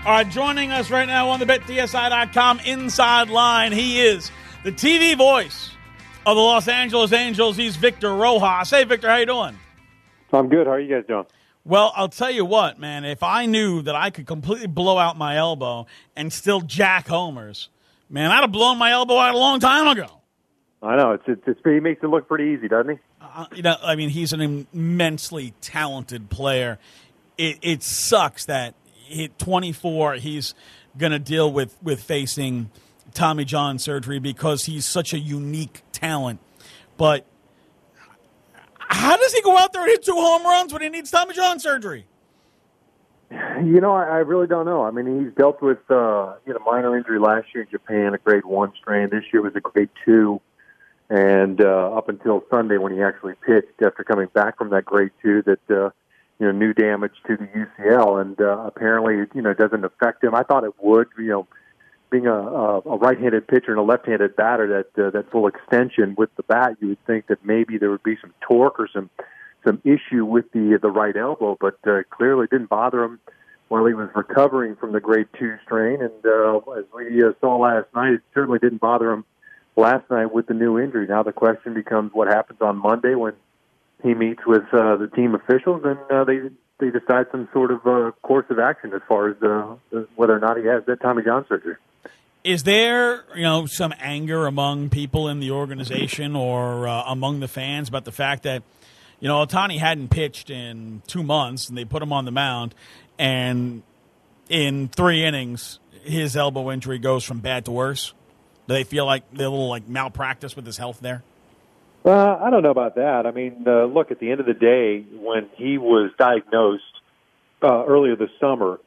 All right, joining us right now on the BetDSI.com Inside Line, he is the TV voice of the Los Angeles Angels. He's Victor Rojas. Hey, Victor, how you doing? I'm good. How are you guys doing? Well, I'll tell you what, man. If I knew that I could completely blow out my elbow and still jack homers, man, I'd have blown my elbow out a long time ago. I know. He makes it look pretty easy, doesn't he? He's an immensely talented player. It sucks that at 24, he's going to deal with facing Tommy John surgery because he's such a unique talent. But how does he go out there and hit 2 home runs when he needs Tommy John surgery? You know, I really don't know. I mean, he's dealt with minor injury last year in Japan, a grade 1 strain. This year was a grade 2. And up until Sunday when he actually pitched after coming back from that grade 2 that new damage to the UCL, and apparently, it doesn't affect him. I thought it would, being a right-handed pitcher and a left-handed batter, that full extension with the bat, you would think that maybe there would be some torque or some issue with the right elbow, but clearly didn't bother him while he was recovering from the grade 2 strain, and as we saw last night, it certainly didn't bother him last night with the new injury. Now the question becomes what happens on Monday when he meets with the team officials, and they decide some sort of course of action as far as whether or not he has that Tommy John surgery. Is there, some anger among people in the organization or among the fans about the fact that, Ohtani hadn't pitched in 2 months, and they put him on the mound, and in 3 innings, his elbow injury goes from bad to worse? Do they feel like they're a little malpractice with his health there? I don't know about that. I mean, look, at the end of the day, when he was diagnosed earlier this summer,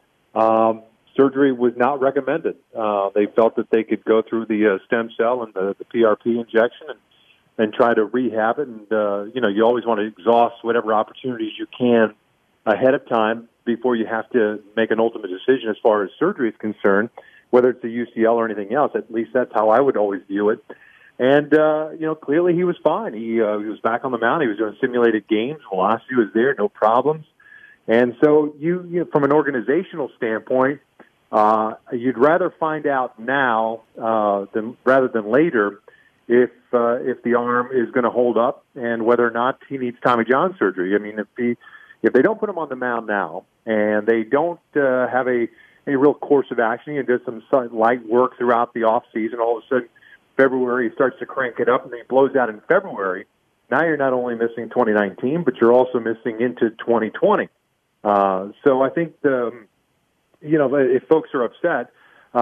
surgery was not recommended. They felt that they could go through the stem cell and the PRP injection and try to rehab it. And, you always want to exhaust whatever opportunities you can ahead of time before you have to make an ultimate decision as far as surgery is concerned, whether it's a UCL or anything else. At least that's how I would always view it. And, clearly he was fine. He was back on the mound. He was doing simulated games. Velocity was there, no problems. And so you from an organizational standpoint, you'd rather find out now rather than later if the arm is going to hold up and whether or not he needs Tommy John surgery. I mean, if they don't put him on the mound now and they don't have a real course of action and does some light work throughout the off season, all of a sudden February he starts to crank it up and he blows out in February. Now you're not only missing 2019, but you're also missing into 2020. So I think if folks are upset,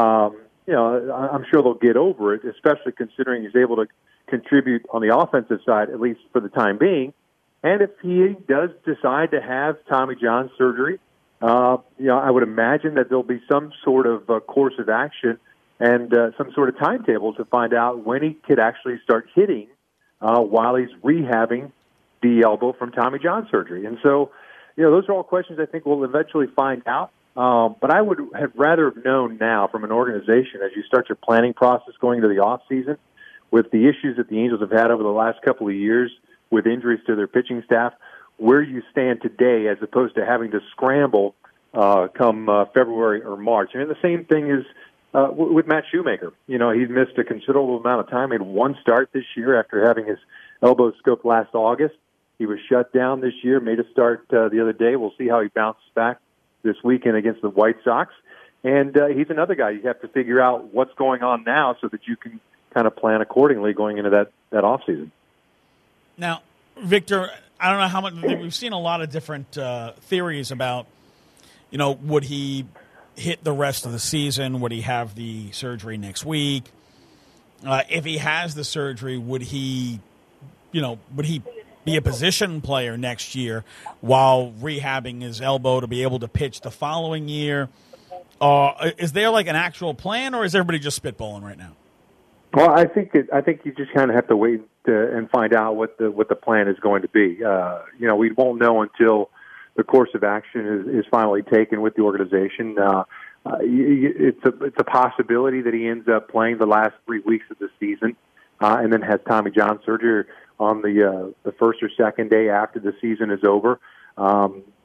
I'm sure they'll get over it, especially considering he's able to contribute on the offensive side, at least for the time being. And if he does decide to have Tommy John surgery, I would imagine that there'll be some sort of course of action and some sort of timetable to find out when he could actually start hitting while he's rehabbing the elbow from Tommy John surgery. And so, those are all questions I think we'll eventually find out. But I would have rather known now from an organization as you start your planning process going into the off season with the issues that the Angels have had over the last couple of years with injuries to their pitching staff, where you stand today as opposed to having to scramble come February or March. And the same thing is with Matt Shoemaker. He's missed a considerable amount of time. He had 1 start this year after having his elbow scoped last August. He was shut down this year, made a start the other day. We'll see how he bounces back this weekend against the White Sox. And he's another guy you have to figure out what's going on now so that you can kind of plan accordingly going into that offseason. Now, Victor, I don't know how much we've seen a lot of different theories about, would he hit the rest of the season? Would he have the surgery next week? If he has the surgery, would he be a position player next year while rehabbing his elbow to be able to pitch the following year? Is there an actual plan, or is everybody just spitballing right now? Well, I think you just kind of have to wait and find out what the plan is going to be. We won't know until the course of action is finally taken with the organization. It's a possibility that he ends up playing the last 3 weeks of the season, and then has Tommy John surgery on the first or second day after the season is over.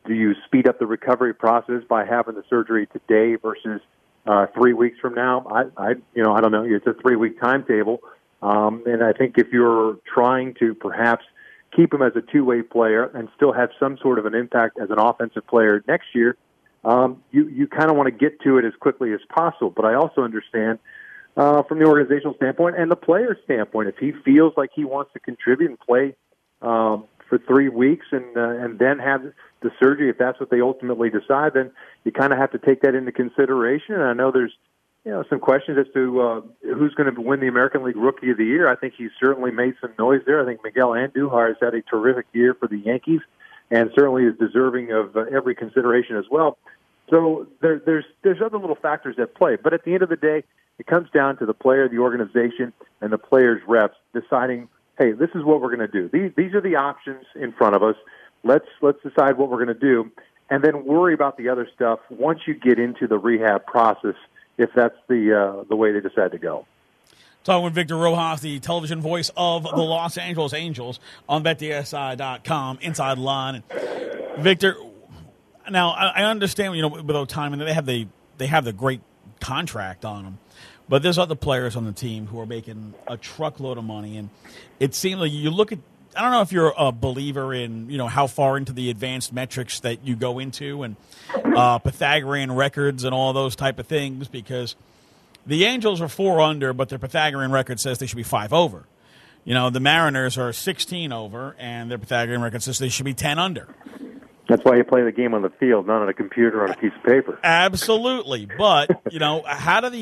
Do you speed up the recovery process by having the surgery today versus 3 weeks from now? I don't know. It's a 3-week timetable, and I think if you're trying to perhaps keep him as a two-way player and still have some sort of an impact as an offensive player next year, you kind of want to get to it as quickly as possible. But I also understand from the organizational standpoint and the player's standpoint, if he feels like he wants to contribute and play for 3 weeks and then have the surgery, if that's what they ultimately decide, then you kind of have to take that into consideration. And I know there's some questions as to who's going to win the American League Rookie of the Year. I think he's certainly made some noise there. I think Miguel Andujar has had a terrific year for the Yankees and certainly is deserving of every consideration as well. So there's other little factors at play. But at the end of the day, it comes down to the player, the organization, and the player's reps deciding, hey, this is what we're going to do. These are the options in front of us. Let's decide what we're going to do, and then worry about the other stuff once you get into the rehab process, if that's the way they decide to go. Talking with Victor Rojas, the television voice of the Los Angeles Angels on BetDSI.com, Inside Line. Victor, now I understand, with Ohtani, they have the great contract on them, but there's other players on the team who are making a truckload of money, and it seems like you look at. I don't know if you're a believer in, how far into the advanced metrics that you go into and Pythagorean records and all those type of things, because the Angels are 4 under, but their Pythagorean record says they should be 5 over. The Mariners are 16 over, and their Pythagorean record says they should be 10 under. That's why you play the game on the field, not on a computer or on a piece of paper. Absolutely. But, how do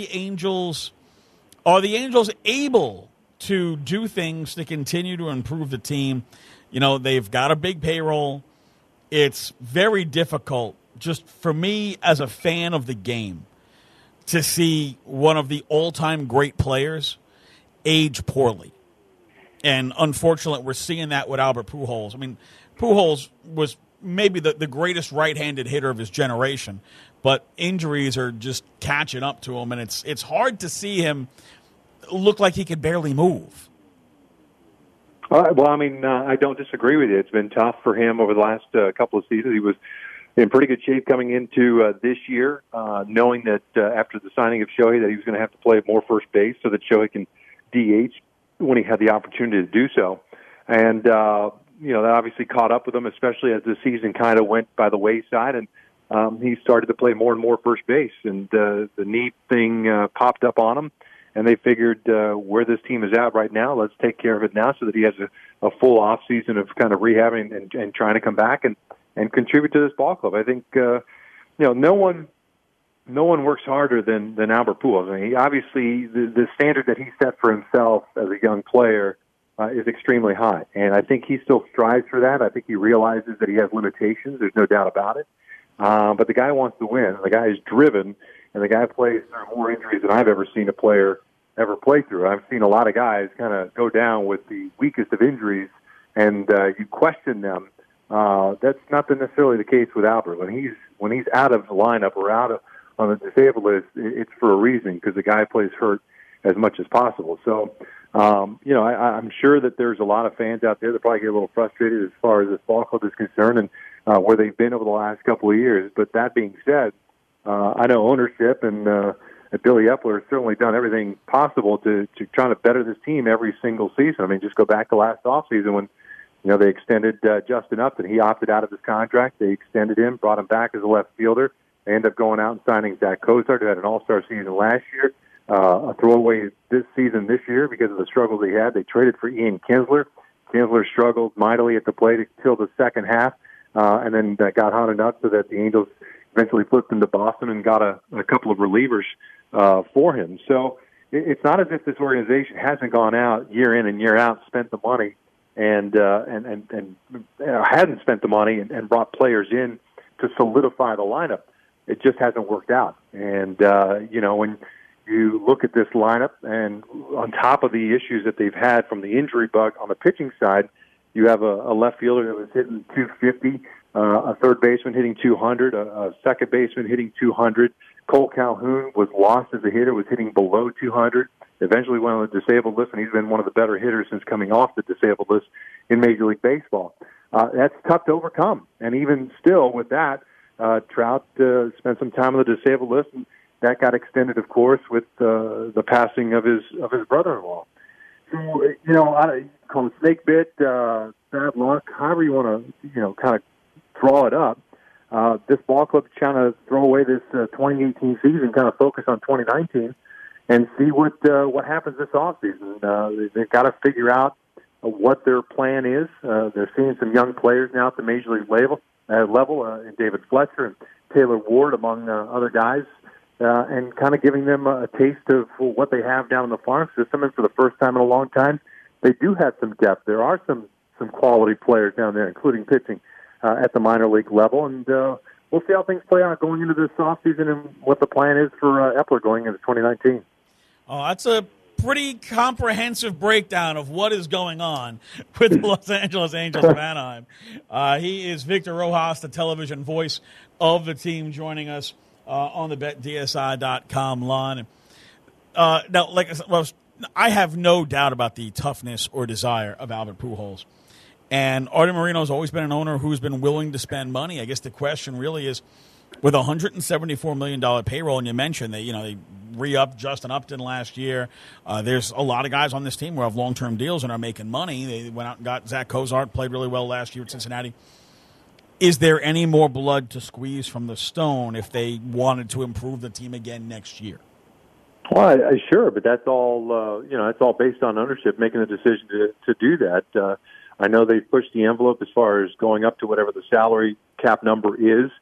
are the Angels able to do things to continue to improve the team? They've got a big payroll. It's very difficult, just for me as a fan of the game, to see one of the all-time great players age poorly. And unfortunately, we're seeing that with Albert Pujols. I mean, Pujols was maybe the greatest right-handed hitter of his generation, but injuries are just catching up to him, and it's hard to see him look like he could barely move. I don't disagree with you. It's been tough for him over the last couple of seasons. He was in pretty good shape coming into this year, knowing that after the signing of Shohei that he was going to have to play more first base so that Shohei can DH when he had the opportunity to do so. And, that obviously caught up with him, especially as the season kind of went by the wayside, and he started to play more and more first base. And the knee thing popped up on him. And they figured where this team is at right now, let's take care of it now so that he has a full off season of kind of rehabbing and trying to come back and contribute to this ball club. I think no one works harder than Albert Pujols. I mean, obviously the standard that he set for himself as a young player is extremely high, and I think he still strives for that. I think he realizes that he has limitations. There's no doubt about it. But the guy wants to win. The guy is driven. And the guy plays through more injuries than I've ever seen a player ever play through. I've seen a lot of guys kind of go down with the weakest of injuries, and you question them. That's not necessarily the case with Albert. When he's out of the lineup or out on the disabled list, it's for a reason, because the guy plays hurt as much as possible. So, I'm sure that there's a lot of fans out there that probably get a little frustrated as far as this ball club is concerned and where they've been over the last couple of years. But that being said, I know ownership and Billy Epler has certainly done everything possible to try to better this team every single season. I mean, just go back to last offseason when they extended Justin Upton. He opted out of his contract. They extended him, brought him back as a left fielder. They ended up going out and signing Zach Cozart, who had an all-star season last year, a throwaway this year because of the struggles he had. They traded for Ian Kinsler. Kinsler struggled mightily at the plate until the second half, and then got hot enough so that the Angels eventually flipped him to Boston and got a couple of relievers for him. So it's not as if this organization hasn't gone out year in and year out, spent the money, and hadn't spent the money and brought players in to solidify the lineup. It just hasn't worked out. And when you look at this lineup, and on top of the issues that they've had from the injury bug on the pitching side, you have a left fielder that was hitting 250. A third baseman hitting 200, a second baseman hitting 200. Cole Calhoun was lost as a hitter, was hitting below 200. eventually went on the disabled list, and he's been one of the better hitters since coming off the disabled list in Major League Baseball. That's tough to overcome. And even still with that, Trout spent some time on the disabled list, and that got extended, of course, with the passing of his brother-in-law. So, I call it snake bit, bad luck, however you want to, kind of draw it up. This ball club's trying to throw away this 2018 season, kind of focus on 2019, and see what happens this offseason. They've got to figure out what their plan is. They're seeing some young players now at the Major League level, in David Fletcher and Taylor Ward, among other guys, and kind of giving them a taste of what they have down in the farm system. And for the first time in a long time, they do have some depth. There are some quality players down there, including pitching at the minor league level. And we'll see how things play out going into this offseason and what the plan is for Epler going into 2019. Oh, that's a pretty comprehensive breakdown of what is going on with the Los Angeles Angels of Anaheim. He is Victor Rojas, the television voice of the team, joining us on the BetDSI.com line. Now, like I said, I have no doubt about the toughness or desire of Albert Pujols. And Artie Moreno has always been an owner who's been willing to spend money. I guess the question really is, with a $174 million payroll, and you mentioned they re-upped Justin Upton last year. There's a lot of guys on this team who have long-term deals and are making money. They went out and got Zach Cozart, played really well last year at Cincinnati. Is there any more blood to squeeze from the stone if they wanted to improve the team again next year? Well, sure, but that's all that's all based on ownership making the decision to do that. I know they've pushed the envelope as far as going up to whatever the salary cap number is,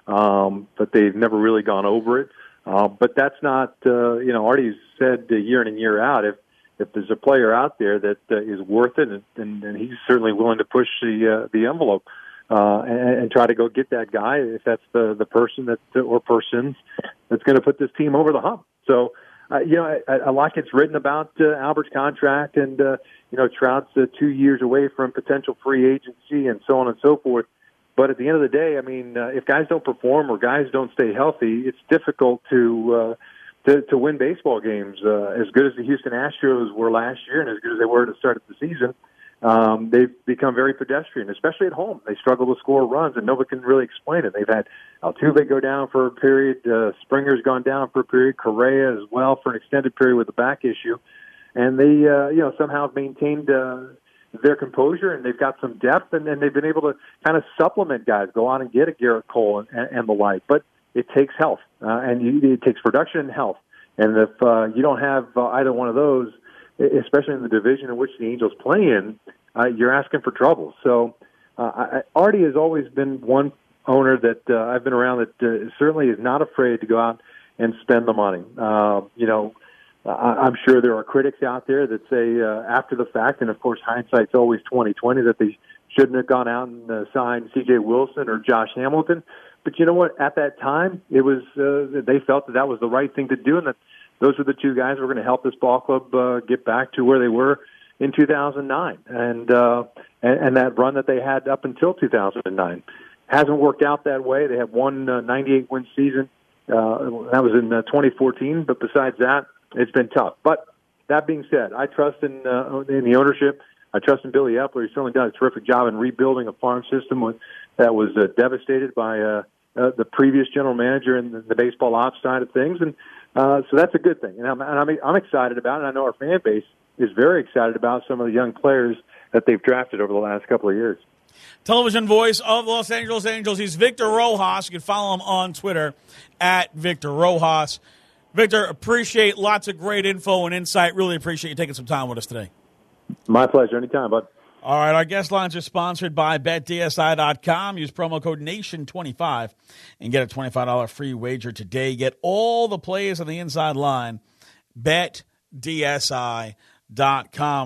but they've never really gone over it. But that's not, Artie's said year in and year out, if there's a player out there that is worth it, and he's certainly willing to push the envelope and try to go get that guy if that's the person or persons that's going to put this team over the hump. So, a lot gets written about Albert's contract, and Trout's 2 years away from potential free agency, and so on and so forth. But at the end of the day, I mean, if guys don't perform or guys don't stay healthy, it's difficult to win baseball games. As good as the Houston Astros were last year, and as good as they were to start the season, they've become very pedestrian, especially at home. They struggle to score runs, and nobody can really explain it. They've had Altuve go down for a period, Springer's gone down for a period, Correa as well for an extended period with a back issue, and they somehow have maintained their composure, and they've got some depth, and they've been able to kind of supplement guys, go on and get a Garrett Cole and the like. But it takes health, and it takes production and health. And if you don't have either one of those, especially in the division in which the Angels play in, you're asking for trouble. So Artie has always been one owner that I've been around that certainly is not afraid to go out and spend the money. I'm sure there are critics out there that say after the fact, and of course hindsight's always 20/20, that they shouldn't have gone out and signed C.J. Wilson or Josh Hamilton. But you know what? At that time, it was they felt that was the right thing to do, and that those were the two guys who were going to help this ball club get back to where they were in 2009, and that run that they had up until 2009 hasn't worked out that way. They have one 98-win season. That was in 2014, but besides that, it's been tough. But that being said, I trust in the ownership. I trust in Billy Epler. He's certainly done a terrific job in rebuilding a farm system that was devastated by the previous general manager and the baseball ops side of things, and so that's a good thing. And I'm excited about it. And I know our fan base is very excited about some of the young players that they've drafted over the last couple of years. Television voice of the Los Angeles Angels. He's Victor Rojas. You can follow him on Twitter at Victor Rojas. Victor, appreciate lots of great info and insight. Really appreciate you taking some time with us today. My pleasure. Anytime, bud. All right, our guest lines are sponsored by BetDSI.com. Use promo code NATION25 and get a $25 free wager today. Get all the plays on the inside line. BetDSI.com.